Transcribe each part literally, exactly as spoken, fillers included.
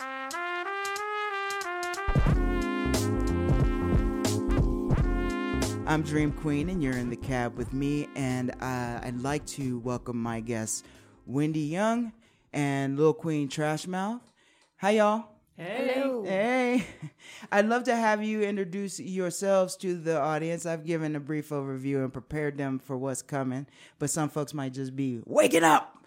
I'm Dream Queen, and you're in the cab with me, and uh, I'd like to welcome my guests, Wendy Young and Lil Queen Trashmouth. Hi, y'all. Hey. Hello. Hey. I'd love to have you introduce yourselves to the audience. I've given a brief overview and prepared them for what's coming, but some folks might just be waking up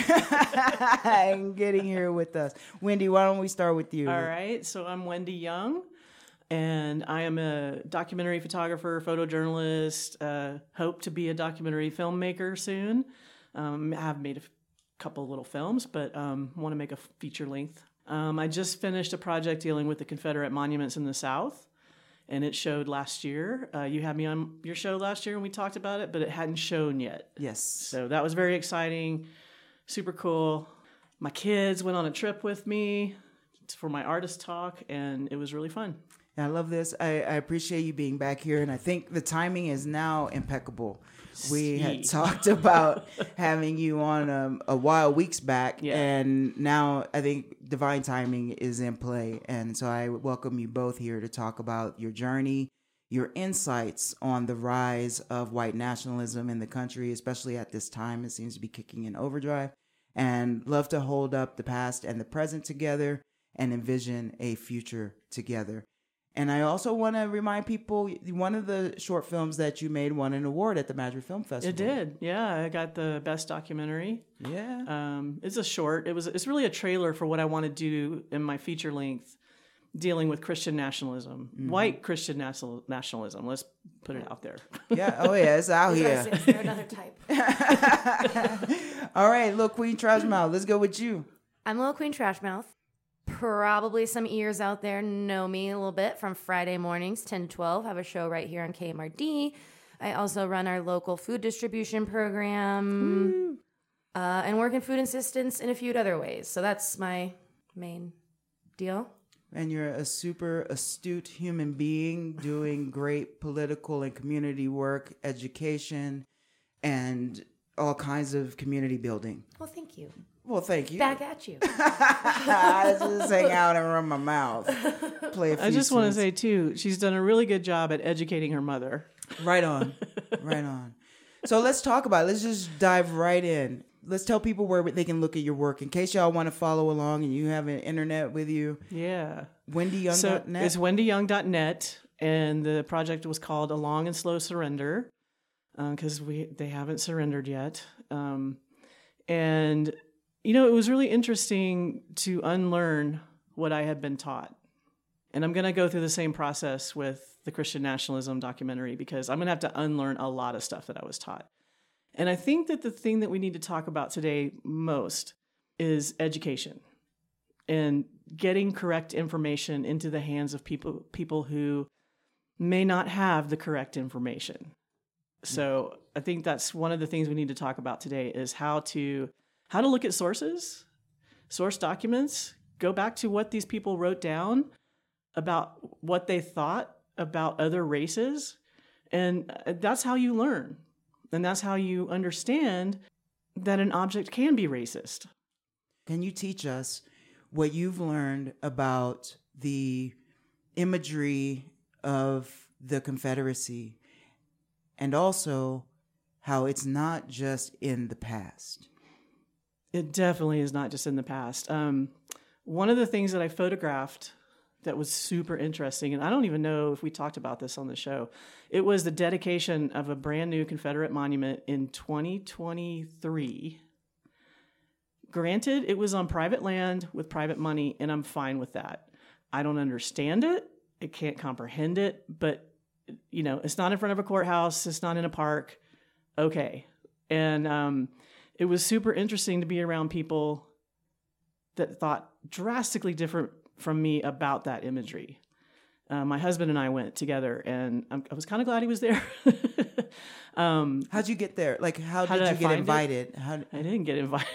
and getting here with us. Wendy, why don't we start with you? All right. So I'm Wendy Young, and I am a documentary photographer, photojournalist, uh, hope to be a documentary filmmaker soon. Um, I have made a f- couple little films, but um, want to make a feature length. Um, I just finished a project dealing with the Confederate monuments in the South, and it showed last year. Uh, you had me on your show last year and we talked about it, but it hadn't shown yet. Yes. So that was very exciting, super cool. My kids went on a trip with me for my artist talk, and it was really fun. I love this. I, I appreciate you being back here, and I think the timing is now impeccable. We had talked about having you on um, a while weeks back, Yeah. and now I think divine timing is in play. And so I welcome you both here to talk about your journey, your insights on the rise of white nationalism in the country, especially at this time. It seems to be kicking in overdrive, and love to hold up the past and the present together and envision a future together. And I also want to remind people, one of the short films that you made won an award at the Madrid Film Festival. It did, yeah. I got the best documentary. Yeah. Um, it's a short. It was. It's really a trailer for what I want to do in my feature length, dealing with Christian nationalism, mm-hmm. white Christian national, nationalism. Let's put it out there. Yeah. Oh yeah, it's out here. They're another type. All right, Lil Queen Trashmouth, let's go with you. I'm Lil Queen Trashmouth. Probably some ears out there know me a little bit from Friday mornings, ten to twelve. I have a show right here on K M R D. I also run our local food distribution program uh, and work in food assistance in a few other ways. So that's my main deal. And you're a super astute human being doing great political and community work, education, and all kinds of community building. Well, thank you. Well, thank you. Back at you. I just hang out and run my mouth. Play a few I just want to tunes. say, too, she's done a really good job at educating her mother. Right on. Right on. So let's talk about it. Let's just dive right in. Let's tell people where they can look at your work in case y'all want to follow along and you have an internet with you. Yeah. wendy young dot net. So it's wendy young dot net, and the project was called A Long and Slow Surrender because um, we they haven't surrendered yet. Um, and... You know, it was really interesting to unlearn what I had been taught. And I'm going to go through the same process with the Christian nationalism documentary because I'm going to have to unlearn a lot of stuff that I was taught. And I think that the thing that we need to talk about today most is education and getting correct information into the hands of people people who may not have the correct information. So I think that's one of the things we need to talk about today is how to How to look at sources, source documents, go back to what these people wrote down about what they thought about other races. And that's how you learn. And that's how you understand that an object can be racist. Can you teach us what you've learned about the imagery of the Confederacy and also how it's not just in the past? It definitely is not just in the past. Um, one of the things that I photographed that was super interesting, and I don't even know if we talked about this on the show, it was the dedication of a brand new Confederate monument in twenty twenty-three. Granted, it was on private land with private money, and I'm fine with that. I don't understand it. I can't comprehend it, but, you know, it's not in front of a courthouse. It's not in a park. Okay. And, um, it was super interesting to be around people that thought drastically different from me about that imagery. Uh, my husband and I went together, and I'm, I was kind of glad he was there. um, How'd you get there? Like, how, how did, did you I get find invited? It? How did... I didn't get invited.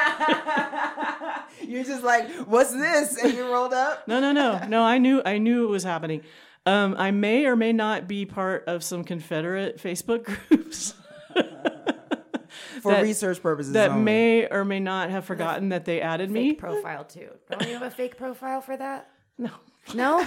You're just like, what's this? And you rolled up? No, no, no. No, I knew I knew it was happening. Um, I may or may not be part of some Confederate Facebook groups. for that, research purposes that only. may or may not have forgotten that they added me. Fake profile too. Don't you have a fake profile for that? No. No?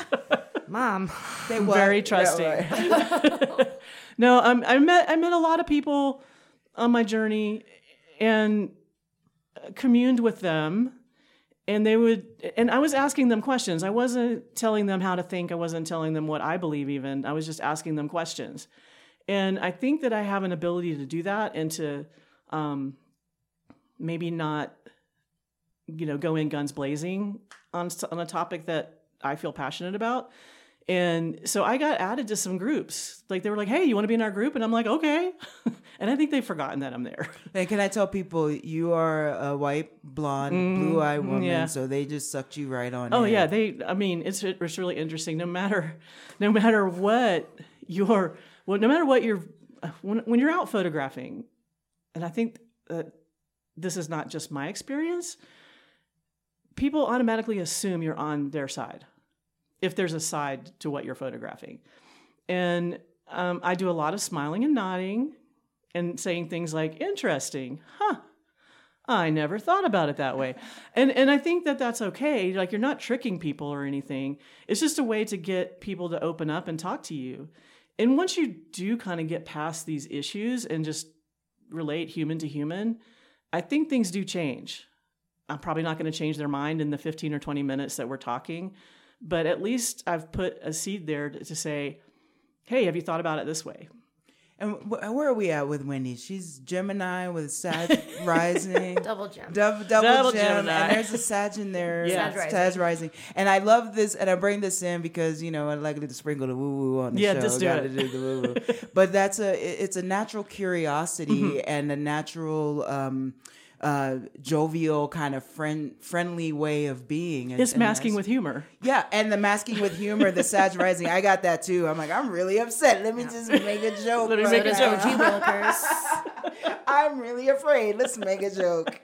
Mom. They what? Very trusting. Yeah, right. No, um, I met I met a lot of people on my journey and communed with them, and they would and I was asking them questions. I wasn't telling them how to think. I wasn't telling them what I believe even. I was just asking them questions. And I think that I have an ability to do that and to um, maybe not, you know, go in guns blazing on on a topic that I feel passionate about. And so I got added to some groups. Like they were like, "Hey, you want to be in our group?" And I'm like, "Okay." And I think they've forgotten that I'm there. And can I tell people you are a white, blonde, mm, blue-eyed woman, yeah. so they just sucked you right on. Oh in. yeah, they. I mean, it's it's really interesting. No matter, no matter what your, well, no matter what you're, when when you're out photographing, and I think that this is not just my experience. People automatically assume you're on their side, if there's a side to what you're photographing. And um, I do a lot of smiling and nodding and saying things like, interesting, huh, I never thought about it that way. And and I think that that's okay. Like, you're not tricking people or anything. It's just a way to get people to open up and talk to you. And once you do kind of get past these issues and just relate human to human, I think things do change. I'm probably not going to change their mind in the fifteen or twenty minutes that we're talking, but at least I've put a seed there to, to say, hey, have you thought about it this way? And wh- where are we at with Wendy? She's Gemini with Sag rising. Double gem. Double, double, Double gem. Gemini. And there's a Sag in there. Yeah. Sag rising. Sag rising. And I love this, and I bring this in because, you know, I like to sprinkle the woo-woo on the Yeah, show. just do Gotta it. do the woo-woo. But that's a, it's a natural curiosity mm-hmm. and a natural... Um, uh, jovial kind of friend friendly way of being. And, it's and masking with humor. Yeah, and the masking with humor, the Sag rising. I got that too. I'm like, I'm really upset. Let me yeah. just make a joke. Let me right make a joke. O G Wilkers. I'm really afraid. Let's make a joke.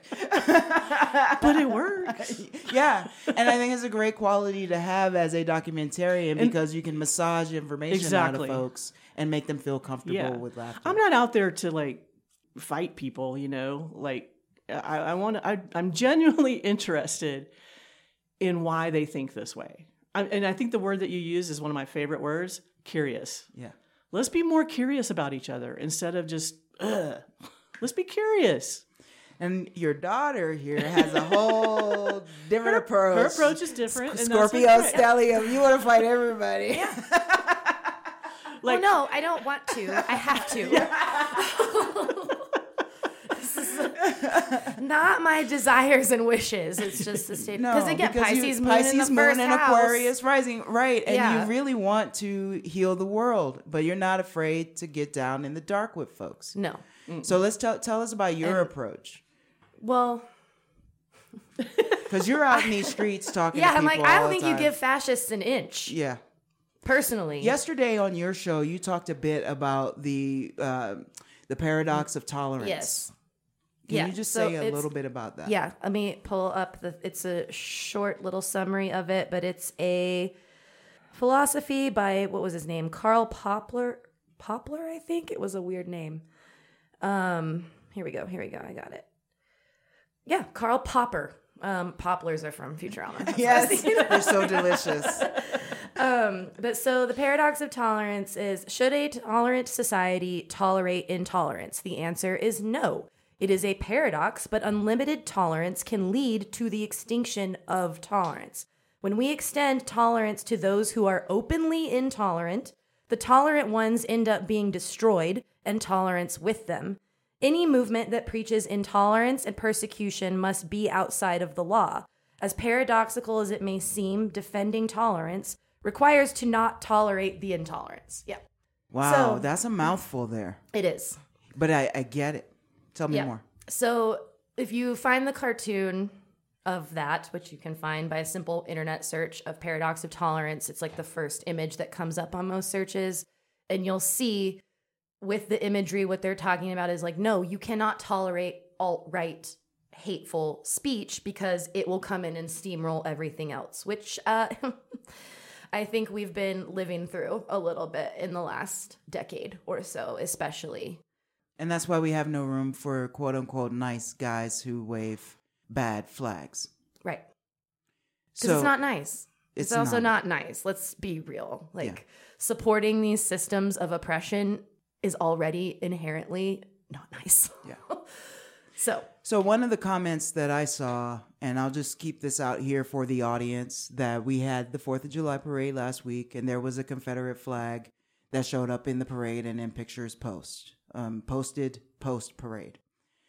But it works. Yeah, and I think it's a great quality to have as a documentarian and because you can massage information exactly. out of folks and make them feel comfortable yeah. with laughter. I'm not out there to like fight people, you know, like. I, I want to. I'm genuinely interested in why they think this way, I, and I think the word that you use is one of my favorite words: curious. Yeah. Let's be more curious about each other instead of just. Ugh. Let's be curious. And your daughter here has a whole different her, approach. Her approach is different. Sc- and Scorpio that's stellium. You want to fight everybody. Yeah. Like, oh no, I don't want to. I have to. Yeah. Not my desires and wishes. It's just the state. No, again, because Pisces you, moon Pisces in the moon first and house. Aquarius rising, right? And Yeah. you really want to heal the world, but you're not afraid to get down in the dark with folks. No. So let's tell tell us about your And- approach, Well, because you're out in these streets talking. yeah, to I'm like, people I all don't the think you time. give fascists an inch. Yeah. Personally. Yesterday on your show, you talked a bit about the uh, the paradox of tolerance. Yes. Can yeah. you just so say a it's- little bit about that? Yeah, let me pull up the. It's a short little summary of it, but it's a philosophy by what was his name, Karl Popper. Popper, I think it was a weird name. Um, here we go. Here we go. I got it. Yeah, Karl Popper. Um, poplars are from Futurama. That's Yes, they're so delicious. Um, but so the paradox of tolerance is: should a tolerant society tolerate intolerance? The answer is no. It is a paradox, but unlimited tolerance can lead to the extinction of tolerance. When we extend tolerance to those who are openly intolerant, the tolerant ones end up being destroyed, and tolerance with them. Any movement that preaches intolerance and persecution must be outside of the law. As paradoxical as it may seem, defending tolerance requires to not tolerate the intolerance. Yeah. Wow, So- that's a mouthful there. It is. But I, I get it. Tell me Yeah. more. So if you find the cartoon of that, which you can find by a simple internet search of paradox of tolerance, it's like the first image that comes up on most searches. And you'll see with the imagery, what they're talking about is like, no, you cannot tolerate alt-right hateful speech because it will come in and steamroll everything else, which uh, I think we've been living through a little bit in the last decade or so, especially. And that's why we have no room for quote unquote nice guys who wave bad flags. Right. Because So it's not nice. It's, it's also not. not nice. Let's be real. Like Yeah. supporting these systems of oppression is already inherently not nice. Yeah. So So one of the comments that I saw, and I'll just keep this out here for the audience, that we had the fourth of July parade last week, and there was a Confederate flag that showed up in the parade and in pictures post, um, posted post parade.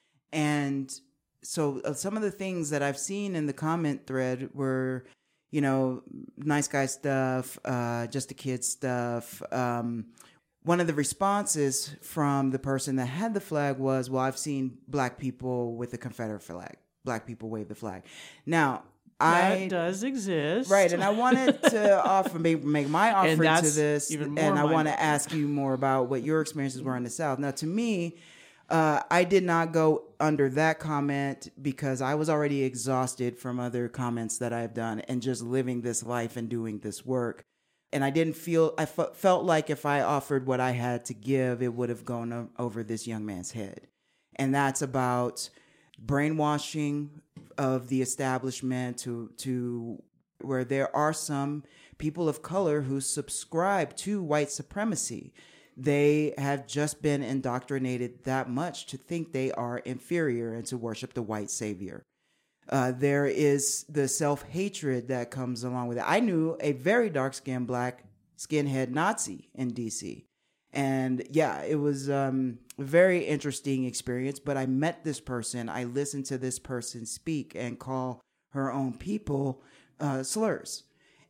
And so uh, some of the things that I've seen in the comment thread were, you know, nice guy stuff, uh, just a kid stuff. Um, one of the responses from the person that had the flag was, well, I've seen black people with the Confederate flag. Black people wave the flag. Now, That I does exist. right, and I wanted to offer make, make my And offering to that's this, even and more I want to mind-blowing. ask you more about what your experiences were in the South. Now, to me, uh, I did not go under that comment because I was already exhausted from other comments that I've done and just living this life and doing this work. And I didn't feel, I f- felt like if I offered what I had to give, it would have gone o- over this young man's head. And that's about brainwashing of the establishment to, to where there are some people of color who subscribe to white supremacy. They have just been indoctrinated that much to think they are inferior and to worship the white savior. Uh, there is the self-hatred that comes along with it. I knew a very dark-skinned black skinhead Nazi in D C. And yeah, it was um, a very interesting experience, but I met this person. I listened to this person speak and call her own people uh, slurs.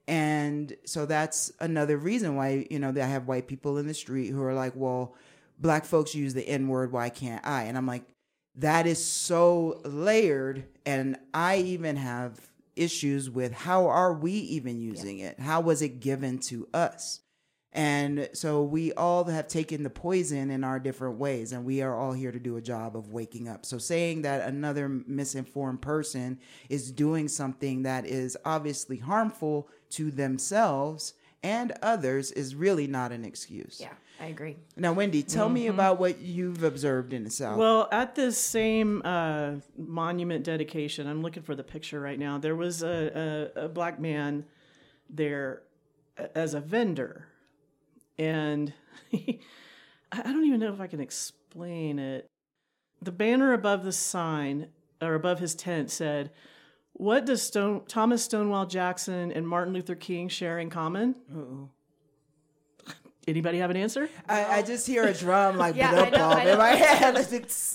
And so that's another reason why, you know, they have white people in the street who are like, well, black folks use the N-word, why can't I? And I'm like, that is so layered, and I even have issues with how are we even using it? How was it given to us? And so we all have taken the poison in our different ways, and we are all here to do a job of waking up. So saying that another misinformed person is doing something that is obviously harmful to themselves and others is really not an excuse. yeah, I agree. Now, Wendy, tell me about what you've observed in the South. Well, at this same uh, monument dedication, I'm looking for the picture right now. There was a, a, a black man there as a vendor. And he, I don't even know if I can explain it. The banner above the sign, or above his tent, said, "What does Stone, Thomas Stonewall Jackson and Martin Luther King share in common?" Uh-oh. Anybody have an answer? I, I just hear a drum like Yeah, bloop I know, bop I in know. my head. It's-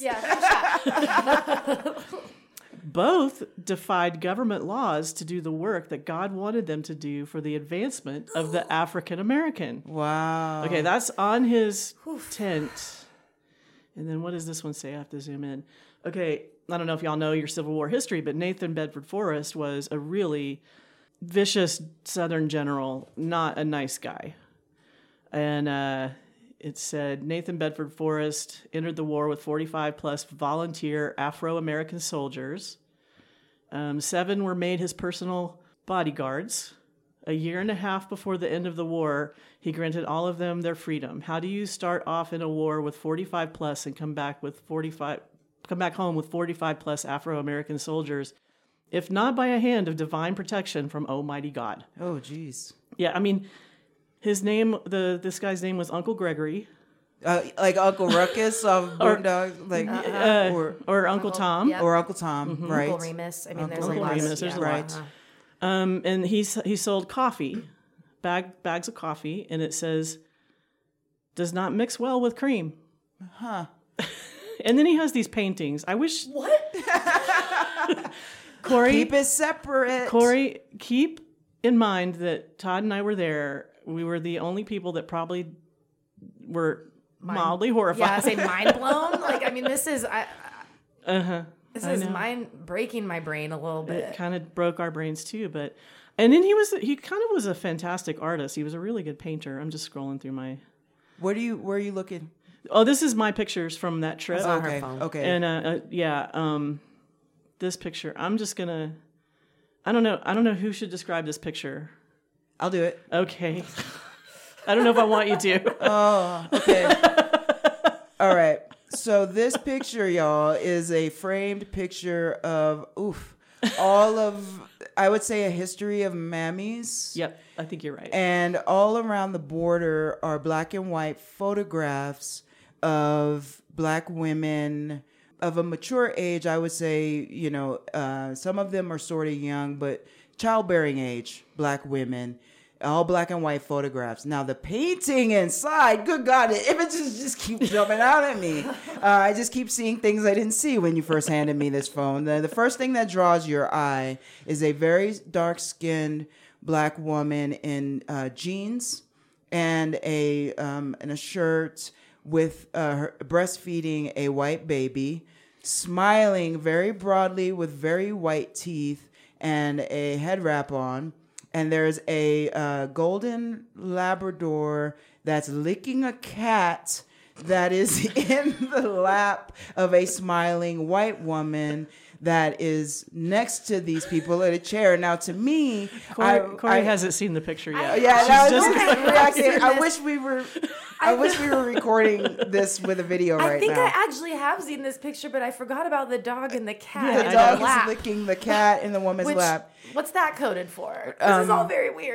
Yeah, Both defied government laws to do the work that God wanted them to do for the advancement of the African American. Wow. Okay, that's on his tent. And then what does this one say? I have to zoom in. Okay, I don't know if y'all know your Civil War history, but Nathan Bedford Forrest was a really vicious Southern general, not a nice guy. And uh, it said Nathan Bedford Forrest entered the war with forty-five plus volunteer Afro-American soldiers. Um, seven were made his personal bodyguards. A year and a half before the end of the war, he granted all of them their freedom. How do you start off in a war with forty-five plus and come back with forty-five, come back home with forty-five plus Afro-American soldiers, if not by a hand of divine protection from Almighty God? Oh, geez. Yeah, I mean, his name, the this guy's name was Uncle Gregory, Uh, like Uncle Ruckus of Boondocks, like uh, or or Uncle Tom. yeah. or Uncle Tom, right? Uncle Remus. I mean, there's Uncle a lot. Remus, Of, there's yeah. a lot. Right. Uh-huh. Um, and he he sold coffee, bag bags of coffee, and it says, "Does not mix well with cream." Huh. And then he has these paintings. I wish What? Corey, Keep it separate. Corey, keep in mind that Todd and I were there. We were the only people that probably were mildly Yeah, I horrified. say mind blown. Like, I mean, this is I, Uh huh. this I is know. mind breaking my brain a little It bit. kind of broke our brains too, but and then he was he kind of was a fantastic artist. He was a really good painter. I'm just scrolling through my. Where do you? Where are you looking? Oh, this is my pictures from that trip. on her Okay. phone. Okay. And uh, uh, yeah, um, this picture. I'm just gonna. I don't know. I don't know who should describe this picture. I'll do it. Okay. I don't know if I want you to. Oh, okay. All right. So this picture, y'all, is a framed picture of oof, all of I would say a history of mammies. Yep, I think you're right. And all around the border are black and white photographs of black women of a mature age. I would say, you know, uh, some of them are sort of young, but childbearing age black women. All black and white photographs. Now the painting inside, good God, the images just keep jumping out at me. Uh, I just keep seeing things I didn't see when you first handed me this phone. The, the first thing that draws your eye is a very dark-skinned black woman in uh, jeans and a um, and a shirt with uh, her breastfeeding a white baby, smiling very broadly with very white teeth and a head wrap on. And there's a uh, golden Labrador that's licking a cat that is in the lap of a smiling white woman that is next to these people in a chair. Now, to me, Corey, I, Corey I, hasn't seen the picture yet. I- yeah, She's that was just- just reacting. I wish we were. I wish we were recording this with a video I right think now. I actually have seen this picture, but I forgot about the dog and the cat Yeah, the in dog the lap. is licking the cat in the woman's Which, lap. what's that coded for? This Um, is all very weird.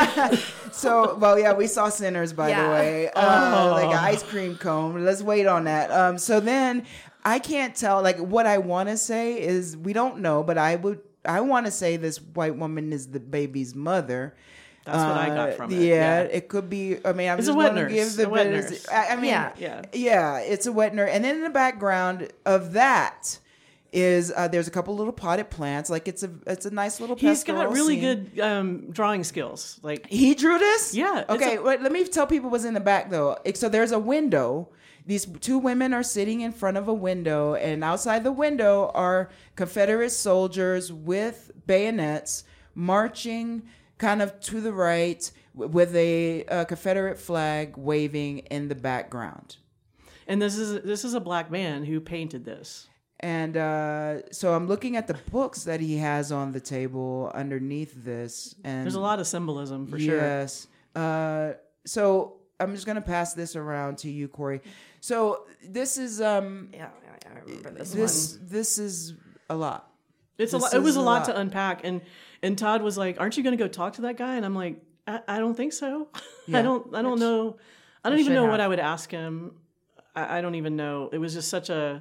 So, well, yeah, we saw Sinners, by Yeah. the way, uh, Oh. like an ice cream cone. Let's wait on that. Um, so then I can't tell. Like, what I want to say is we don't know, but I would. I want to say this white woman is the baby's mother. That's what I got Uh, from it. Yeah, Yeah. it could be. I mean, I'm It's a just wet going to nurse. give the A wet benefit- nurse. I, I mean, Yeah. Yeah. yeah, it's a wet nurse. And then in the background of that is uh, there's a couple little potted plants. Like it's a it's a nice little. He's got pastoral really scene. good um, drawing skills. Like He drew this? Yeah, it's Okay, a- wait, let me tell people what's in the back though. So there's a window. These two women are sitting in front of a window, and outside the window are Confederate soldiers with bayonets marching kind of to the right with a, uh Confederate flag waving in the background. And this is this is a black man who painted this. And uh, so I'm looking at the books that he has on the table underneath this. And There's a lot of symbolism for sure. Yes. Uh, so I'm just gonna pass this around to you, Corey. So this is um yeah, yeah, I remember this, this one. this is a lot. It's a This lot. It was is a a lot lot. to unpack. And and Todd was like, "Aren't you going to go talk to that guy?" And I'm like, "I, I don't think so. Yeah. I don't. I don't Which know. I don't you even should know what have. I would ask him. I, I don't even know. It was just such a.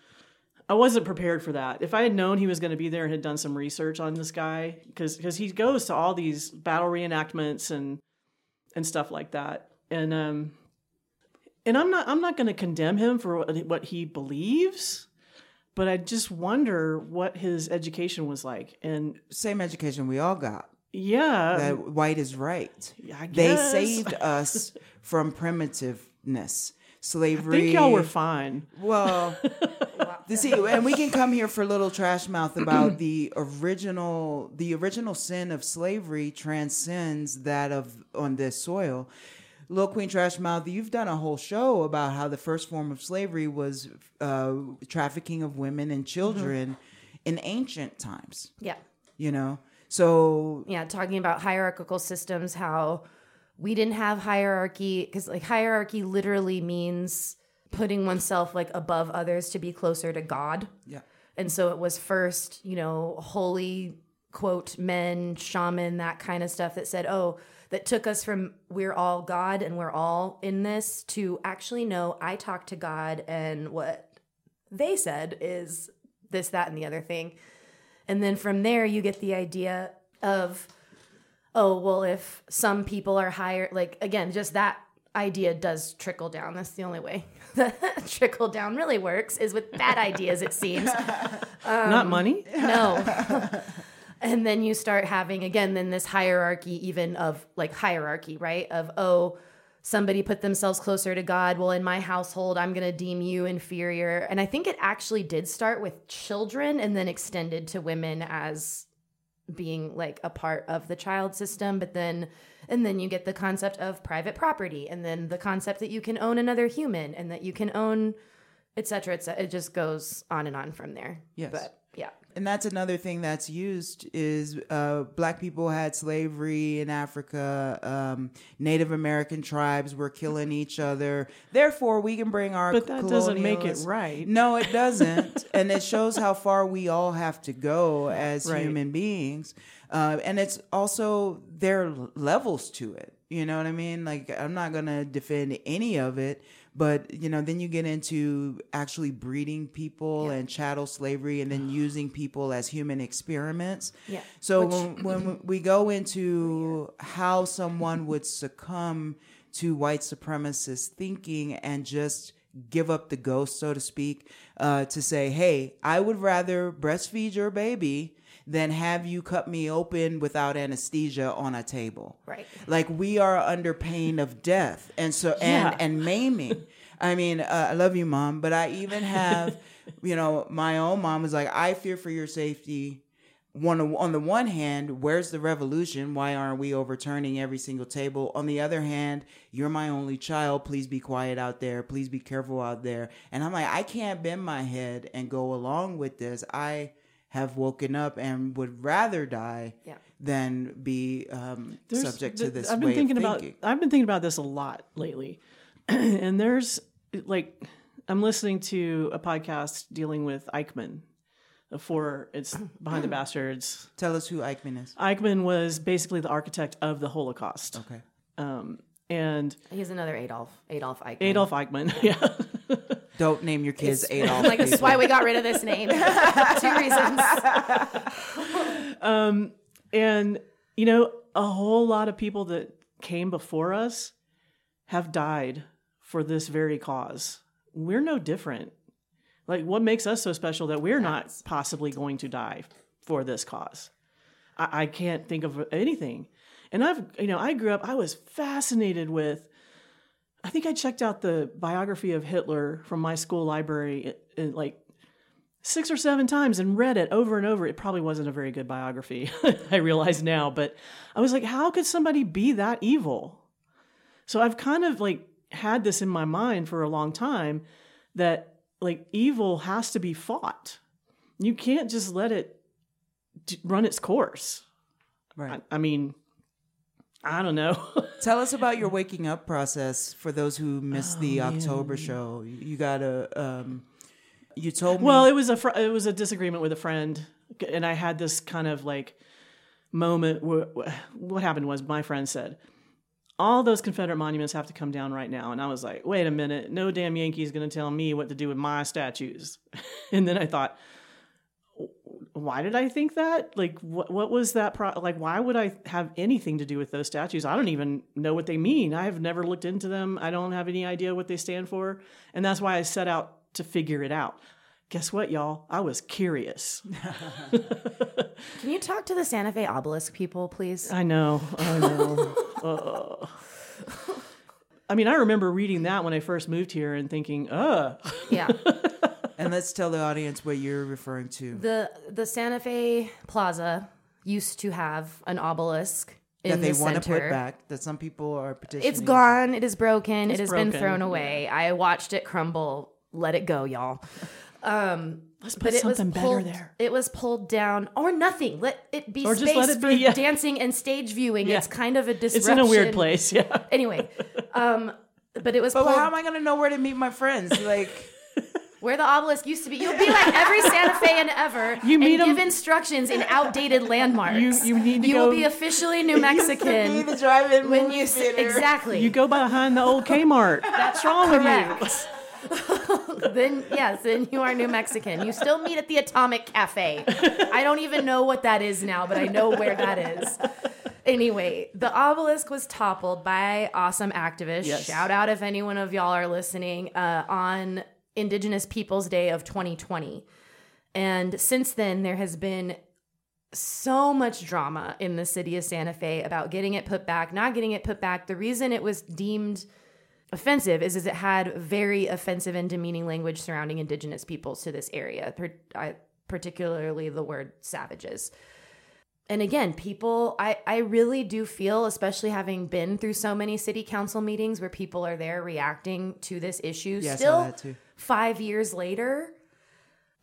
I wasn't prepared for that. If I had known he was going to be there and had done some research on this guy, because because he goes to all these battle reenactments and and stuff like that, and um, and I'm not I'm not going to condemn him for what, what he believes, but I just wonder what his education was like. And Same education we all got. yeah, That white is right. I They guess. saved us from primitiveness, slavery. I think y'all were fine. Well, you see, and we can come here for little trash mouth about the original, the original sin of slavery transcends that of on this soil. Little Queen Trash Mouth, you've done a whole show about how the first form of slavery was uh, trafficking of women and children mm-hmm. in ancient times. Yeah. You know, so Yeah, talking about hierarchical systems, how we didn't have hierarchy, because like hierarchy literally means putting oneself like above others to be closer to God. yeah, And so it was first, you know, holy quote men, shaman, that kind of stuff that said, oh, that took us from we're all God and we're all in this to actually no, I talked to God and what they said is this, that, and the other thing. And then from there, you get the idea of, oh, well, if some people are higher, like, again, just that idea does trickle down. That's the only way that trickle down really works is with bad ideas, it seems. Not money. No. And then you start having, again, then this hierarchy even of like hierarchy, right? Of, oh, somebody put themselves closer to God. Well, in my household, I'm going to deem you inferior. And I think it actually did start with children and then extended to women as being like a part of the child system. But then, and then you get the concept of private property and then the concept that you can own another human and that you can own, et cetera, et cetera. It just goes on and on from there. Yes. But yeah. And that's another thing that's used is uh, black people had slavery in Africa. Um, Native American tribes were killing each other. Therefore, we can bring our But that doesn't make it colonialist- right. No, it doesn't. And it shows how far we all have to go as Right. human beings. Uh, and it's also, there are levels to it. You know what I mean? Like, I'm not going to defend any of it. But, you know, then you get into actually breeding people Yeah. and chattel slavery and then using people as human experiments. Yeah. So Which- when, when we go into how someone would succumb to white supremacist thinking and just give up the ghost, so to speak, uh, to say, hey, I would rather breastfeed your baby than have you cut me open without anesthesia on a table. Right. Like, we are under pain of death and so and Yeah. and maiming. I mean, uh, I love you, Mom, but I even have, you know, my own mom is like, I fear for your safety. One on the one hand, where's the revolution? Why aren't we overturning every single table? On the other hand, you're my only child. Please be quiet out there. Please be careful out there. And I'm like, I can't bend my head and go along with this. I have woken up and would rather die Yeah. than be um, There's- subject to th- this I've been way thinking of about thinking. I've been thinking about this a lot lately. And there's like I'm listening to a podcast dealing with Eichmann for it's Behind the Bastards. Tell us who Eichmann is. Eichmann was basically the architect of the Holocaust. Okay. Um, and He's another Adolf. Adolf Eichmann. Adolf Eichmann, yeah. Don't name your kids It's- Adolf. Like, this is why we got rid of this name. Two reasons. Um, and, you know, a whole lot of people that came before us have died for this very cause. We're no different. Like, what makes us so special that we're not possibly going to die for this cause? I, I can't think of anything. And I've, you know, I grew up, I was fascinated with, I think I checked out the biography of Hitler from my school library in, in like six or seven times and read it over and over. It probably wasn't a very good biography, I realize now, but I was like, how could somebody be that evil? So I've kind of like had this in my mind for a long time that like evil has to be fought. You can't just let it d- run its course. Right. I, I mean, I don't know. Tell us about your waking up process for those who missed Oh, the man. October show. You got a, um, you told me. Well, it was a fr- it was a disagreement with a friend, and I had this kind of like moment where what happened was my friend said, all those Confederate monuments have to come down right now. And I was like, wait a minute, no damn Yankee is going to tell me what to do with my statues. And then I thought, why did I think that? Like, what what was that? Pro- like, why would I have anything to do with those statues? I don't even know what they mean. I have never looked into them. I don't have any idea what they stand for. And that's why I set out to figure it out. Guess what, y'all? I was curious. Can you talk to the Santa Fe obelisk people, please? I know. I know. uh. I mean, I remember reading that when I first moved here and thinking, uh. Yeah. and let's tell the audience what you're referring to. The the Santa Fe Plaza used to have an obelisk in that they the want to center. put back, that some people are petitioning. It's gone. It is broken. It's it has been broken. thrown away. I watched it crumble. Let it go, y'all. Um, Let's put but it was something better pulled, there. It was pulled down, or nothing. Let it be Or space just let it for be, yeah. dancing and stage viewing. Yeah. It's kind of a disruption. It's in a weird place, yeah. Anyway, um, but it was But pulled, how am I going to know where to meet my friends? Like, where the obelisk used to be. You'll be like every Santa Fean ever You meet and 'em- give instructions in outdated landmarks. You- you need to You will go- be officially New be Mexican the drive-in when movie you s- theater. exactly. You go behind the old Kmart. What's wrong with you? Correct. Then yes, then you are New Mexican. You still meet at the Atomic Cafe. I don't even know what that is now, but I know where that is. Anyway, the obelisk was toppled by awesome activists. Yes. Shout out if any one of y'all are listening uh, on Indigenous Peoples Day of twenty twenty. And since then, there has been so much drama in the city of Santa Fe about getting it put back, not getting it put back. The reason it was deemed offensive is, is it had very offensive and demeaning language surrounding indigenous peoples to this area, per, I, particularly the word savages. And again, people, I, I really do feel, especially having been through so many city council meetings where people are there reacting to this issue, Yeah, I saw still that too. five years later,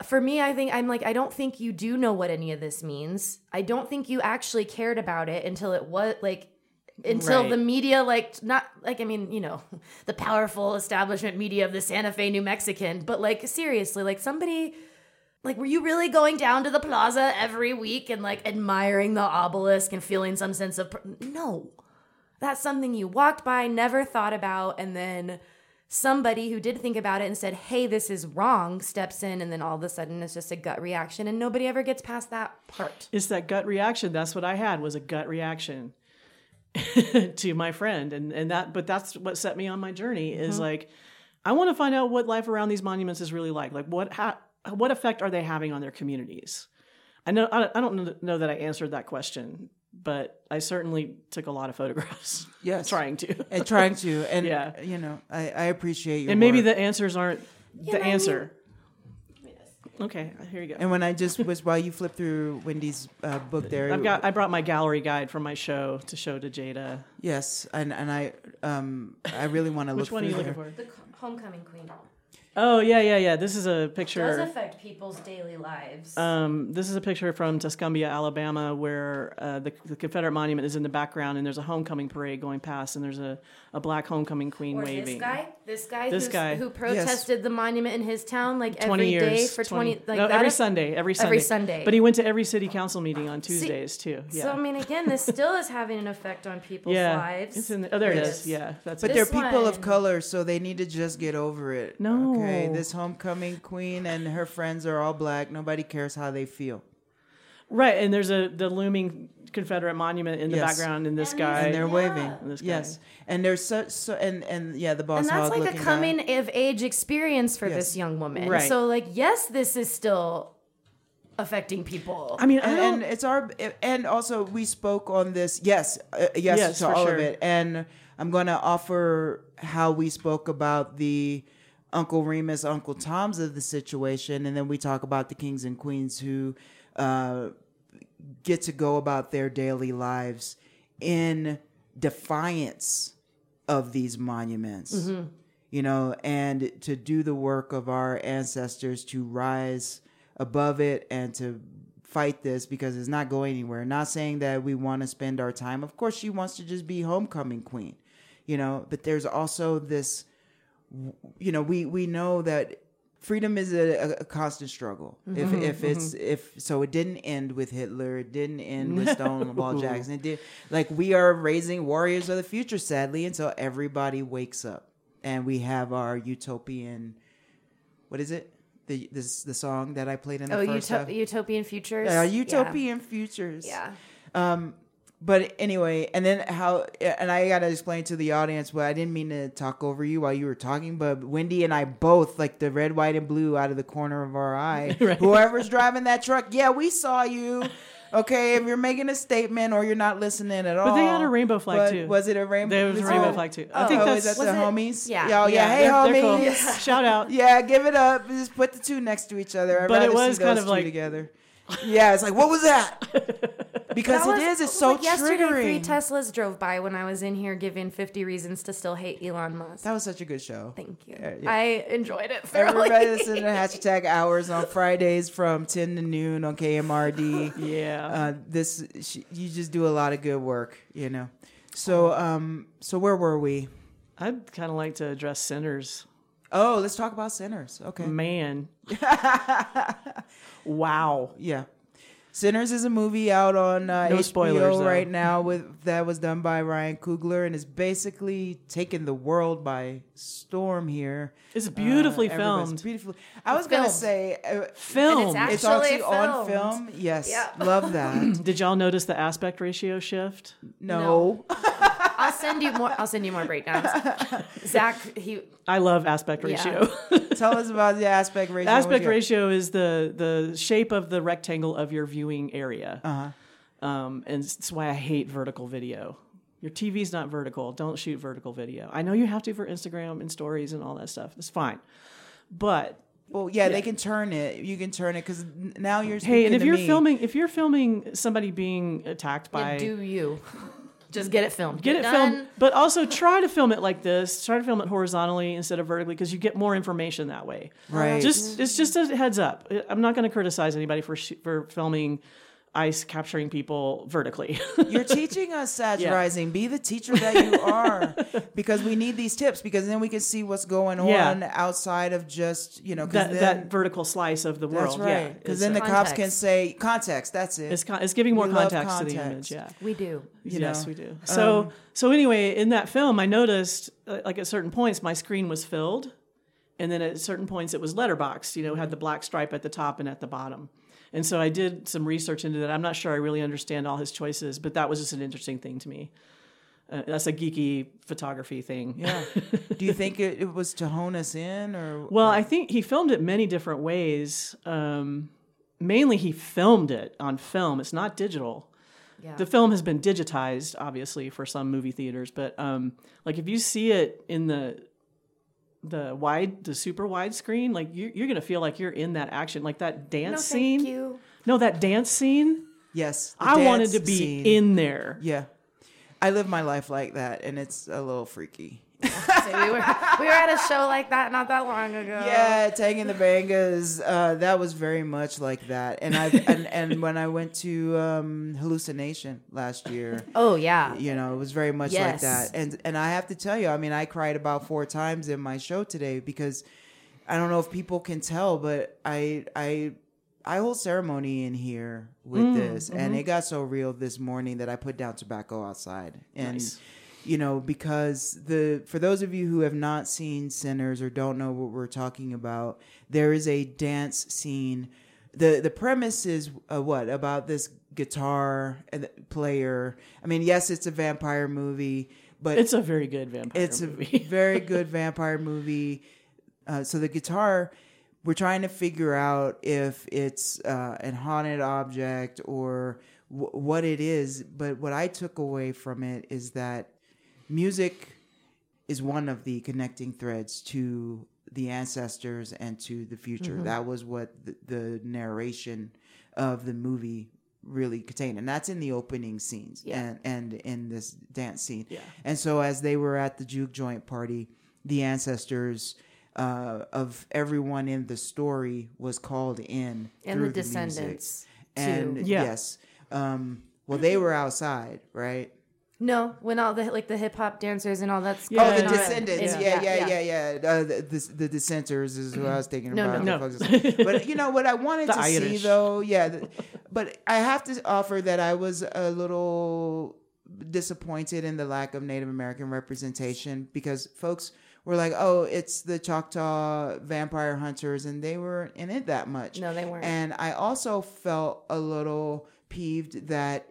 for me, I think I'm like, I don't think you do know what any of this means. I don't think you actually cared about it until it was like, until Right. the media, like, not like, I mean, you know, the powerful establishment media of the Santa Fe New Mexican, but like, seriously, like somebody, like, were you really going down to the plaza every week and like admiring the obelisk and feeling some sense of, pr- no, that's something you walked by, never thought about, and then somebody who did think about it and said, hey, this is wrong, steps in, and then all of a sudden it's just a gut reaction, and nobody ever gets past that part. It's that gut reaction. That's what I had, was a gut reaction to my friend. And, and that, but that's what set me on my journey is Mm-hmm. like, I want to find out what life around these monuments is really like. Like what, ha- what effect are they having on their communities? I know, I, I don't know that I answered that question, but I certainly took a lot of photographs. Yes. Trying to. And trying to. And, Yeah. you know, I, I appreciate your And maybe work. the answers aren't Yeah, the I mean- answer. Okay, here you go. And when I just was, while you flip through Wendy's uh, book there. I've got. I brought my gallery guide from my show to show to Jada. Yes. And, and I, um, I really want to look Which one are you through looking there. for? The homecoming queen Oh yeah, yeah, yeah. This is a does picture. affect people's daily lives. Um, this is a picture from Tuscumbia, Alabama, where uh, the, the Confederate monument is in the background, and there's a homecoming parade going past, and there's a, a black homecoming queen or waving. this guy, this guy, This who's, guy. who protested the monument in his town like Twenty every years day for twenty, like no, that every is- Sunday, every Sunday, every Sunday. But he went to every city council meeting on Tuesdays too. Yeah, So I mean, again, this still is having an effect on people's yeah. lives. It's in the, oh, there it It is. is. Yeah, that's But it. they're This people of one- color, so they need to just get over it. No. Okay, this homecoming queen and her friends are all black. Nobody cares how they feel. Right, and there's a the looming Confederate monument in the Yes. background, and this And guy. And they're Yeah. waving. This guy. Yes. And there's so, so and, and yeah, the boss and that's hog like a looking guy. coming of age experience for Yes. this young woman. Right. So like, yes, this is still affecting people. I mean, I And, don't. and it's our and also we spoke on this. Yes, uh, yes, Yes, to for all sure. of it. And I'm going to offer how we spoke about the Uncle Remus, Uncle Toms of the situation, and then we talk about the kings and queens who uh, get to go about their daily lives in defiance of these monuments. Mm-hmm. You know, and to do the work of our ancestors to rise above it and to fight this because it's not going anywhere. Not saying that we want to spend our time. Of course, she wants to just be homecoming queen, you know, but there's also this, you know, we, we know that freedom is a, a constant struggle. If, if it's, if, so it didn't end with Hitler. It didn't end with Stonewall Jackson. It did. Like, we are raising warriors of the future, sadly, until everybody wakes up and we have our utopian, what is it? The, this, the song that I played in the oh, first uto- half. utopian futures. Yeah, utopian futures. Yeah. Um, but anyway, and then how, and I got to explain to the audience, well, I didn't mean to talk over you while you were talking, but Wendy and I both, like the red, white, and blue out of the corner of our eye, Right. whoever's driving that truck, yeah, we saw you. Okay, if you're making a statement or you're not listening at all. But they had a rainbow flag, but too. Was it a rainbow? There was a oh, rainbow flag too. I Oh, think is that's that the Was it- homies? yeah. Yeah, yeah. Hey, they're- they're homies. cool. Shout out. Yeah, give it up. Just put the two next to each other. I'd But it rather was see kind those of two like- together. Yeah, it's like, what was that? Because That it was- is. It's was so like yesterday, three triggering. Teslas drove by when I was in here giving fifty reasons to still hate Elon Musk. That was such a good show. Thank you. Yeah, yeah. I enjoyed it thoroughly. Everybody listen to hashtag hours on Fridays from ten to noon on K M R D. Yeah. Uh, this sh- you just do a lot of good work, you know. So um, so where were we? I'd kind of like to address sinners. Oh, let's talk about sinners. Okay. Man. Wow. Yeah. Sinners is a movie out on uh, No H B O spoilers, though. right now with that was done by Ryan Coogler and is basically taking the world by storm here. It's beautifully Uh, everybody's filmed. Beautifully. I was gonna Filmed. say uh, Film. And it's Actually actually on filmed. film. Yes, Yeah. love that. Did y'all notice the aspect ratio shift? No, I'll send you more. I'll send you more breakdowns. Zach, he I love aspect Yeah. ratio. tell us about the aspect ratio. Aspect ratio is the the shape of the rectangle of your viewing area. Uh huh. Um, and it's why I hate vertical video. Your T V's not vertical. Don't shoot vertical video. I know you have to for Instagram and stories and all that stuff. It's fine. But Well, yeah, Yeah. they can turn it. You can turn it because now you're. hey, and speaking if to you're me. filming if you're filming somebody being attacked by do you. Just get it filmed. Get it done. filmed, but also try to film it like this. Try to film it horizontally instead of vertically because you get more information that way. Right. Just it's just a heads up. I'm not going to criticize anybody for sh- for filming ice capturing people vertically. You're teaching us, satirizing. Yeah. Be the teacher that you are, because we need these tips, because then we can see what's going on yeah. outside of just, you know, that, then, that vertical slice of the world. That's right. Because yeah. then the context. cops can say context. That's it. It's, con- it's giving more we context, context to the image. Yeah, we do. You yes, know? we do. So um, so anyway, in that film, I noticed uh, like at certain points my screen was filled, and then at certain points it was letterboxed. You know, had the black stripe at the top and at the bottom. And so I did some research into that. I'm not sure I really understand all his choices, but that was just an interesting thing to me. Uh, that's a geeky photography thing. Yeah. Do you think it, it was to hone us in, or? Well, I think he filmed it many different ways. Um, mainly, he filmed it on film. It's not digital. Yeah. The film has been digitized, obviously, for some movie theaters. But um, like, if you see it in the the wide, the super wide screen, like you're, you're going to feel like you're in that action, like that dance no, scene. Thank you. No, that dance scene. Yes. I wanted to be scene. in there. Yeah. I live my life like that, and it's a little freaky. See, we were we were at a show like that not that long ago. Yeah, Taking the Bangas, uh, that was very much like that. And I and, and when I went to um, Hallucination last year, oh yeah, you know, it was very much yes. like that. And and I have to tell you, I mean, I cried about four times in my show today, because I don't know if people can tell, but I I I hold ceremony in here with mm, this, mm-hmm. and it got so real this morning that I put down tobacco outside. And nice. You know, because the for those of you who have not seen Sinners or don't know what we're talking about, there is a dance scene. the The premise is uh, what about this guitar player? I mean, yes, it's a vampire movie, but it's a very good vampire. It's movie. a very good vampire movie. Uh, so the guitar, we're trying to figure out if it's uh, an haunted object or w- what it is. But what I took away from it is that music is one of the connecting threads to the ancestors and to the future. Mm-hmm. That was what the, the narration of the movie really contained. And that's in the opening scenes yeah. and, and in this dance scene. Yeah. And so as they were at the juke joint party, the ancestors uh, of everyone in the story was called in. And through the descendants. The and too. Yeah. yes. Um, well, they were outside, right? No, when all the like the hip hop dancers and all that stuff. Yeah, oh, the not, descendants. Yeah, yeah, yeah, yeah. yeah. Uh, the, the the dissenters is who I was thinking no, about. No, no. But you know what I wanted the to Irish. see though, yeah. The, but I have to offer that I was a little disappointed in the lack of Native American representation, because folks were like, "Oh, it's the Choctaw vampire hunters," and they weren't in it that much. No, they weren't. And I also felt a little peeved that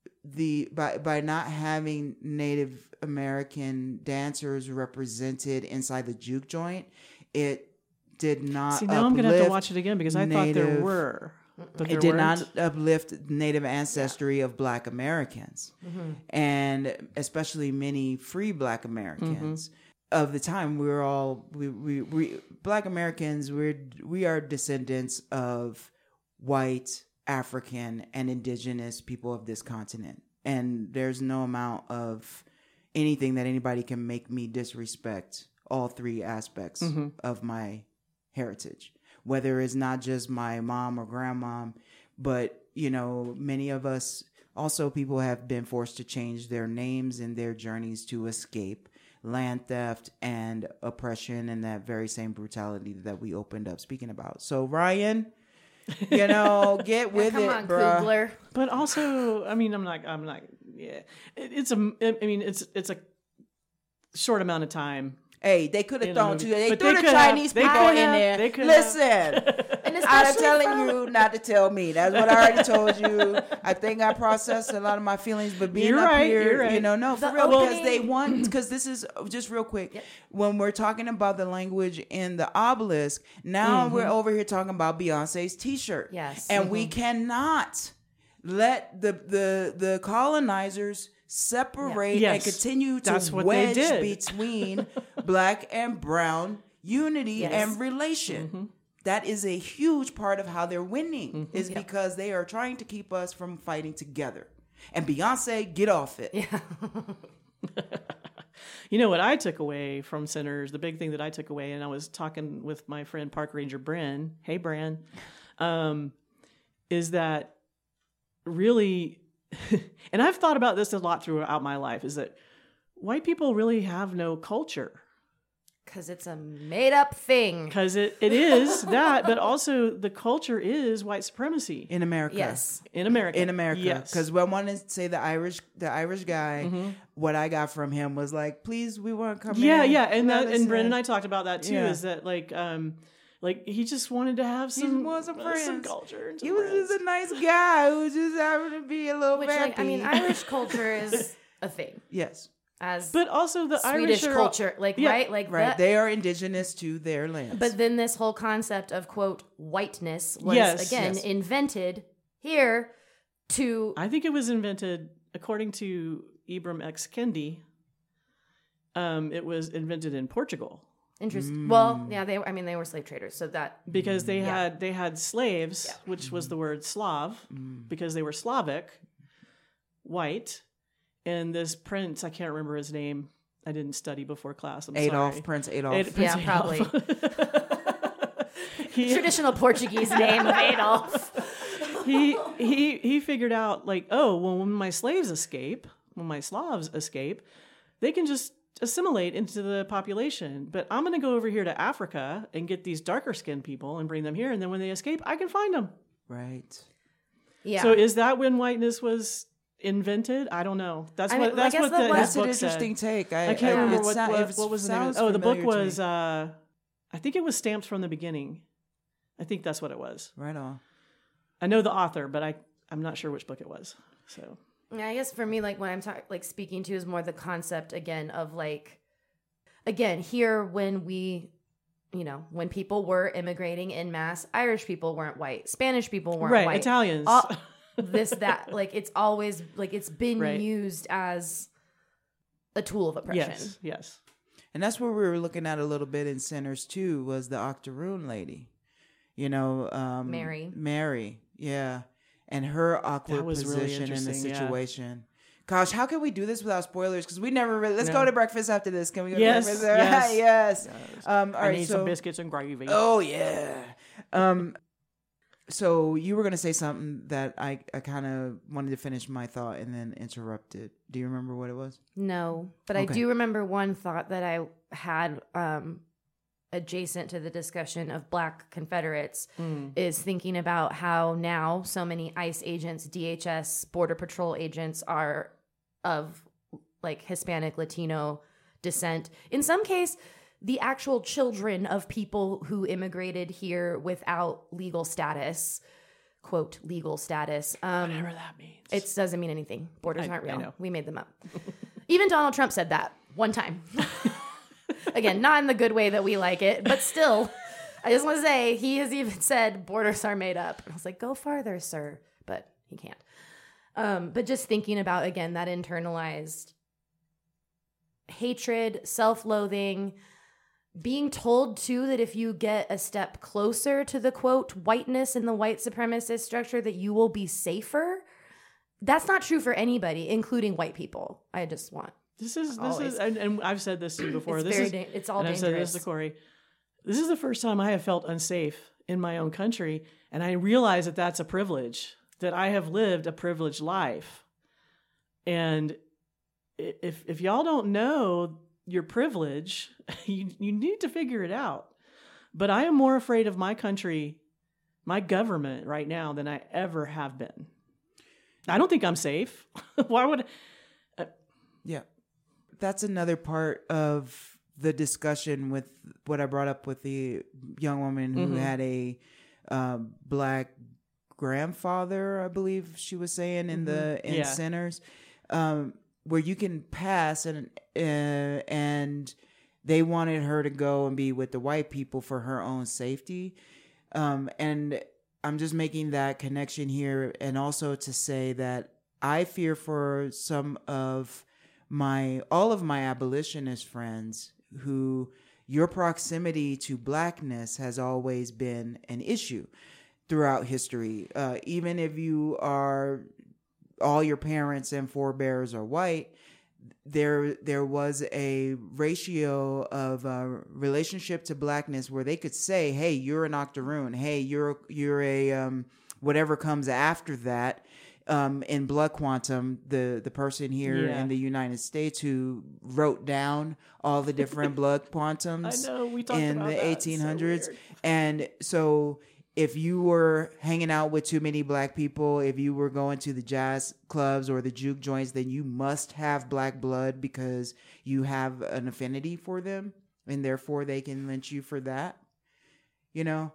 the by by not having Native American dancers represented inside the juke joint, it did not. See, now I'm gonna have to watch it again, because I thought there were. But there it did weren't. not uplift Native ancestry yeah. of Black Americans, mm-hmm. and especially many free Black Americans mm-hmm. of the time. We were all we, we we Black Americans. We're we are descendants of white, African, and indigenous people of this continent. And there's no amount of anything that anybody can make me disrespect all three aspects mm-hmm. of my heritage. Whether it's not just my mom or grandmom, but, you know, many of us, also people have been forced to change their names in their journeys to escape land theft and oppression and that very same brutality that we opened up speaking about. So, Ryan, you know, get with yeah, come it, on, bruh. Kugler. But also, I mean, I'm not, I'm not, yeah. It, it's a, I mean, it's it's a short amount of time. Hey, they could have thrown two. They but threw they the Chinese have, people in have, there. They could Listen, and I'm telling you not to tell me. That's what I already told you. I think I processed a lot of my feelings, but being you're up right, here, you're right. you know, no, for the real, opening, because they want, because this is just real quick. Yep. When we're talking about the language in the obelisk, now mm-hmm. we're over here talking about Beyonce's T-shirt. Yes, and mm-hmm. we cannot let the the the colonizers separate yes. and continue to That's what wedge they did. between Black and brown unity yes. and relation. Mm-hmm. That is a huge part of how they're winning, mm-hmm. is yep. because they are trying to keep us from fighting together. And Beyonce, get off it. Yeah. You know what I took away from Sinners, the big thing that I took away, and I was talking with my friend Park Ranger Bren, hey Bren, um, is that really, and I've thought about this a lot throughout my life, is that white people really have no culture. Because it's a made up thing. Because it, it is that, but also the culture is white supremacy. In America. Yes. In America. In America. Yes. Because when I want to say the Irish the Irish guy, Mm-hmm. what I got from him was like, please, we want to come Yeah, in. yeah. And Let that, us and in. Brendan and I talked about that too, Yeah. is that like, um, like he just wanted to have He some, wants some uh, friends. some culture. And some He was friends. just a nice guy who was just having to be a little Which, vampy. like, I mean, Irish culture is a thing. Yes. As But also the Swedish Irish are, culture. Like, Yeah. right? Like, Right. that- They are indigenous to their lands. But then this whole concept of, quote, whiteness was, Yes, again, yes. invented here to... I think it was invented, according to Ibram X. Kendi, um, it was invented in Portugal Interest. Mm. Well, yeah, they. I mean, they were slave traders, so that because they Yeah. had they had slaves, Yeah. which was the word Slav, because they were Slavic, white, and this prince, I can't remember his name. I didn't study before class. I'm Adolf, sorry. Prince Adolf. Ad- Yeah, Prince probably. Adolf. he, traditional Portuguese name of Adolf. he he he figured out like, oh, well, when my slaves escape, when my Slavs escape, they can just assimilate into the population. But I'm going to go over here to Africa and get these darker skinned people and bring them here, and then when they escape, I can find them. Right. Yeah. So is that when whiteness was invented? I don't know. That's I what mean, I that's guess what that the was- his That's an book interesting said. take. I, I can't I, remember it what, sou- what, it what was the name. sounds Oh, the book familiar to was. me. Uh, I think it was Stamped from the Beginning. I think that's what it was. Right on. I know the author, but I I'm not sure which book it was. So Yeah, I guess for me, like when I'm talking, like speaking to is more the concept again of like, again here when we, you know, when people were immigrating in mass, Irish people weren't white, Spanish people weren't right, white, Italians. All- this that like it's always like it's been Right. used as a tool of oppression. yes, yes. And that's what we were looking at a little bit in Sinners too, was the Octoroon lady. You know, um, Mary. Mary, yeah. And her awkward That was really position in the interesting, yeah. situation. Gosh, how can we do this without spoilers? Because we never really. Let's No. go to breakfast after this. Can we go Yes, to breakfast? yes. yes. Um, all I right, need so, some biscuits and gravy. Oh yeah. Um, so you were gonna say something that I, I kind of wanted to finish my thought and then interrupted. Do you remember what it was? No, but I Okay. do remember one thought that I had um, adjacent to the discussion of Black Confederates Mm. is thinking about how now so many ICE agents, D H S, Border Patrol agents are of like Hispanic, Latino descent. In some case, the actual children of people who immigrated here without legal status, quote, legal status. Um, Whatever that means. it doesn't mean anything. Borders I- aren't I real. know. We made them up. Even Donald Trump said that one time. Again, not in the good way that we like it, but still, I just want to say he has even said borders are made up. And I was like, go farther, sir. But he can't. Um, but just thinking about, again, that internalized hatred, self-loathing, being told too that if you get a step closer to the quote whiteness in the white supremacist structure that you will be safer. That's not true for anybody, including white people. I just want This is this Always. is, and, and I've said this to you before. it's this very is, da- it's all and I've said this dangerous. to Corey. This is the first time I have felt unsafe in my own country, and I realize that that's a privilege. That I have lived a privileged life, and i- if if y'all don't know your privilege, you you need to figure it out. But I am more afraid of my country, my government right now than I ever have been. I don't think I'm safe. Why would? Yeah. That's another part of the discussion with what I brought up with the young woman who Mhm. had a uh, black grandfather, I believe she was saying in the in Yeah. Sinners, um, where you can pass and uh, and they wanted her to go and be with the white people for her own safety, um, and I'm just making that connection here, and also to say that I fear for some of my all of my abolitionist friends who your proximity to blackness has always been an issue throughout history. Uh, even if you are all your parents and forebears are white, there there was a ratio of uh, relationship to blackness where they could say, hey, you're an octoroon. Hey, you're you're a um, whatever comes after that. Um, in Blood Quantum, the, the person here Yeah. in the United States who wrote down all the different blood quantums I know, we talked in about the that. eighteen hundreds. So weird. And so if you were hanging out with too many black people, if you were going to the jazz clubs or the juke joints, then you must have black blood because you have an affinity for them, and therefore they can lynch you for that, you know?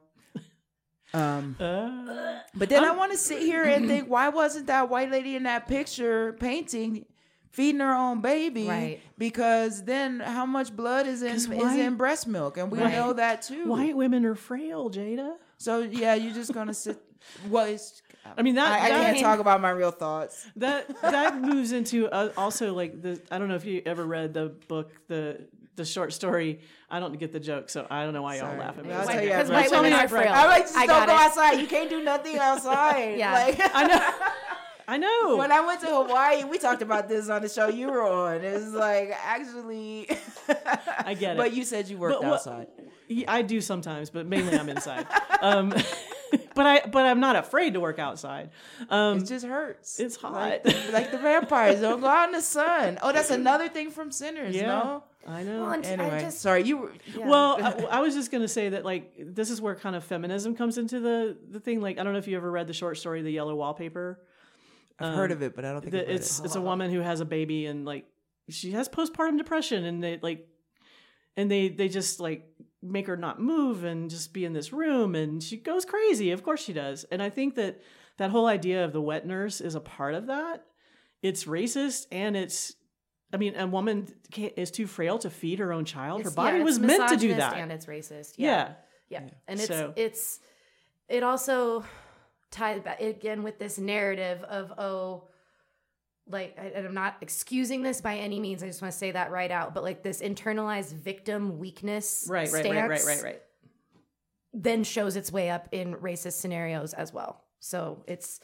Um, Uh, but then I want to sit here and think, why wasn't that white lady in that picture painting feeding her own baby? Right. Because then how much blood is in 'Cause is white- in breast milk, and we Right. know that too. white women are frail, Jada. So yeah, you're just gonna sit. Well, it's, I mean that I, I that, can't talk about my real thoughts. that that moves into uh, also like the. I don't know if you ever read the book, the the short story. I don't get the joke, so I don't know why y'all Sorry. laugh at me. I'll It's tell like- you Because after. white Tell me women are after I- frail. I'm like, just I don't got go it. outside. You can't do nothing outside. Yeah. Like, I know. I know. when I went to Hawaii, we talked about this on the show you were on. It was like, actually, I get it. But you said you worked But what- outside. Yeah, I do sometimes, but mainly I'm inside. um, but I but I'm not afraid to work outside. Um, It just hurts. it's hot. Like, the- like the vampires don't go out in the sun. Oh, that's another thing from Sinners. yeah, No. I know. Well, and I Anyway, just- sorry. You were. Yeah. Well, I, I was just gonna say that like this is where kind of feminism comes into the the thing. Like I don't know if you ever read the short story "The Yellow Wallpaper." I've heard of it, but I don't think I've The, read it's it. it's a woman who has a baby and like she has postpartum depression and they like and they they just like make her not move and just be in this room and she goes crazy. Of course she does. And I think that that whole idea of the wet nurse is a part of that. It's racist and it's I mean a woman can't, is too frail to feed her own child. Her It's- body yeah, was it's meant to do misogynist that. and it's racist. yeah. Yeah, yeah. and it's So- it's it also ties back again with this narrative of oh, like I, and I'm not excusing this by any means. I just want to say that right out. But like this internalized victim weakness, Right, right, stance right, right, right, right. then shows its way up in racist scenarios as well. So it's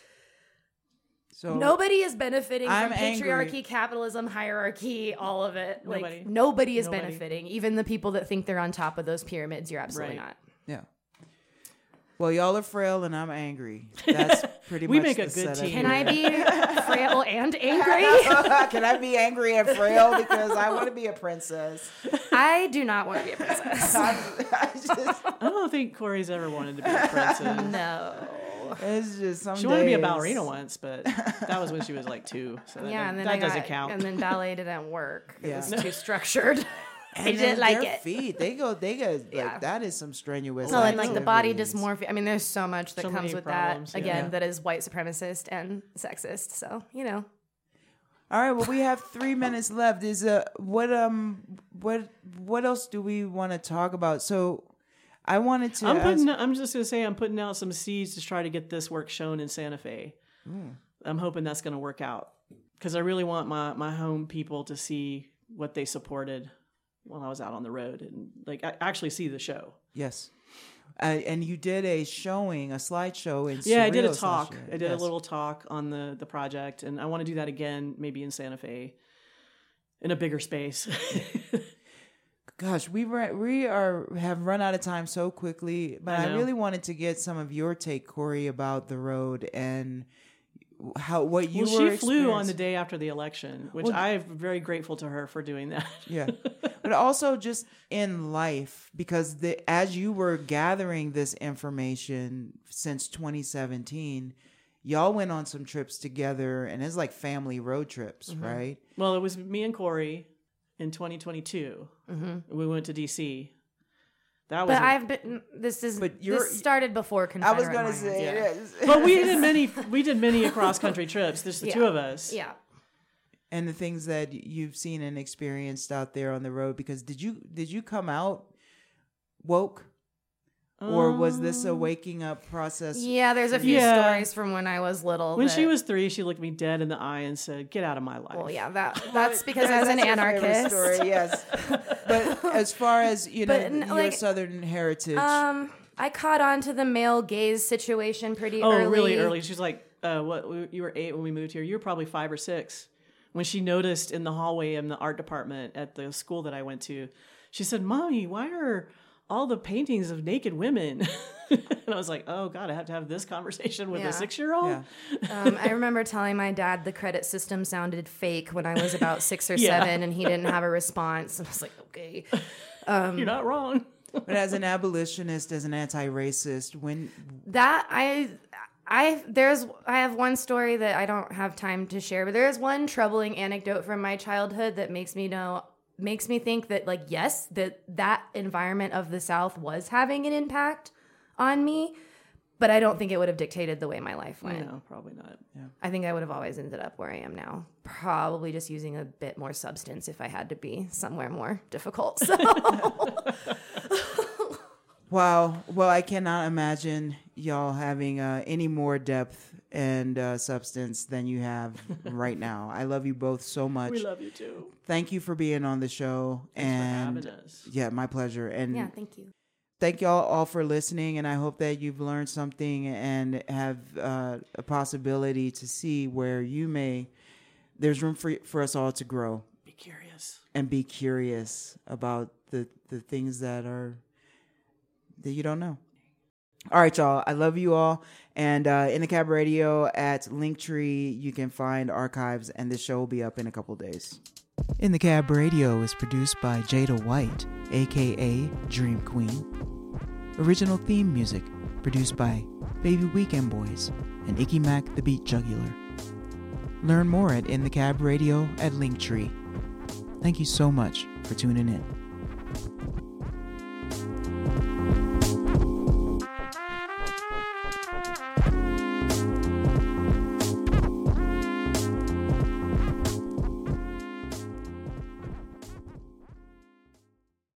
So nobody is benefiting I'm from angry. patriarchy, capitalism, hierarchy, all of it. Nobody. Like nobody is Nobody. benefiting. Even the people that think they're on top of those pyramids, you're absolutely Right. not. yeah. Well, y'all are frail and I'm angry. That's pretty We much make a the good setup team. Can I be frail and angry? Can I be angry and frail because I want to be a princess? I do not want to be a princess. I, I just, I don't think Corey's ever wanted to be a princess. No. it's just some She wanted to be a days- ballerina once, but that was when she was like two. So that, Yeah, and then that I got, doesn't count. And then ballet didn't work. It Yeah. was too structured. I And didn't then like their it. feet, they go, they go, like, Yeah. that is some strenuous. Well, and like the body activities. dysmorphia. I mean, there's so much that So comes many with problems, that. yeah. Again, Yeah. that is white supremacist and sexist. So you know, All right, well, we have three minutes left. Is uh, what um, what what else do we want to talk about? So, I wanted to. I'm putting. ask- I'm just gonna say I'm putting out some seeds to try to get this work shown in Santa Fe. I'm hoping that's gonna work out because I really want my my home people to see what they supported when I was out on the road and like I actually see the show. Yes. Uh, and you did a showing, a slideshow in Yeah, I did a Cerritos last talk. year. I did Yes. a little talk on the the project, and I want to do that again, maybe in Santa Fe, in a bigger space. Gosh, we were, we are have run out of time so quickly, but I I, know. really wanted to get some of your take, Corey, about the road and how what you well, were. she flew on the experiencing. day after the election, which Well, I'm very grateful to her for doing that. Yeah, but also just in life, because the as you were gathering this information since twenty seventeen, y'all went on some trips together, and it's like family road trips, Mm-hmm. right? Well, it was me and Corey in twenty twenty-two. Mm-hmm. We went to D C. That was. but I've been. This is. But you're- this started before I Confederate was gonna Lions. say, Yeah. yes. But we did many. We did many across country trips. There's the Yeah. two of us. Yeah. and the things that you've seen and experienced out there on the road. Because did you did you come out woke, or was this a Um, waking up process? Yeah, there's a few Yeah. stories from when I was little. When that- she was three, she looked me dead in the eye and said, "Get out of my life." Well, yeah, that that's because That's as an your favorite anarchist. story, yes. But as far as you know, But, n- your like, Southern heritage, Um, I caught on to the male gaze situation pretty Oh, early. really early. She's like uh, what you were eight when we moved here. You were probably five or six when she noticed in the hallway in the art department at the school that I went to. She said, "Mommy, why are all the paintings of naked women?" And I was like, "Oh God, I have to have this conversation with Yeah. a six-year-old." Yeah. Um, I remember telling my dad the credit system sounded fake when I was about six or Yeah. seven, and he didn't have a response. I was like, okay. Um, You're not wrong. But as an abolitionist, as an anti-racist, when That I I there's I have one story that I don't have time to share, but there is one troubling anecdote from my childhood that makes me know makes me think that, like, yes, that that environment of the South was having an impact on me, but I don't think it would have dictated the way my life went. No, probably not. I think I would have always ended up where I am now. Probably just using a bit more substance if I had to be somewhere more difficult. So Wow. Well, I cannot imagine y'all having uh, any more depth and uh, substance than you have right now. I love you both so much. We love you too. Thank you for being on the show. Thanks and for having us. Yeah, my pleasure. And yeah, thank you. thank y'all all for listening. And I hope that you've learned something and have uh, a possibility to see where you may, there's room for, for us all to grow. Be curious. And be curious about the, the things that are, that you don't know. All right, y'all. I love you all. And uh, In the Cab Radio at Linktree, you can find archives, and this show will be up in a couple days. In the Cab Radio is produced by Jada White, a k a. Dream Queen. Original theme music produced by Baby Weekend Boys and Icky Mac the Beat Jugular. Learn more at In the Cab Radio at Linktree. Thank you so much for tuning in.